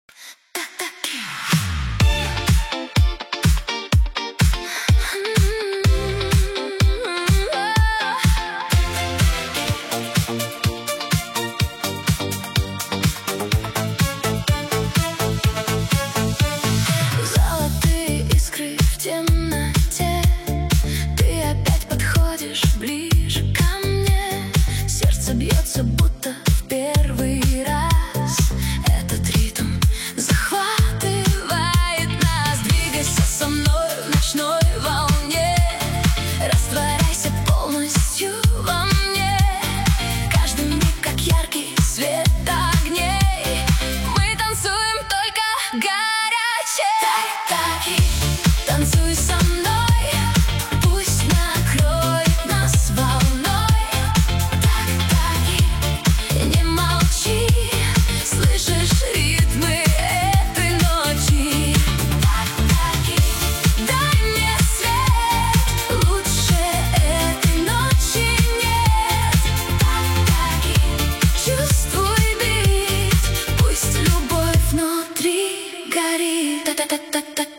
Золотые искры в темноте, ты опять подходишь ближе ко мне. Сердце бьется, будто в первый раз. Этот ритм захватывает нас. Двигайся со мной в ночной волне, растворяйся полностью во мне. Каждый миг, как яркий свет огней, мы танцуем только горячее. Так-таки, танцуй со мной, пусть накроет нас волной. Так-таки, не молчи, слышишь ритмы этой ночи. Так-таки, дай мне свет, лучше этой ночи нет. Так-таки, чувствуй бит, пусть любовь внутри горит. Та-та-та-та-та.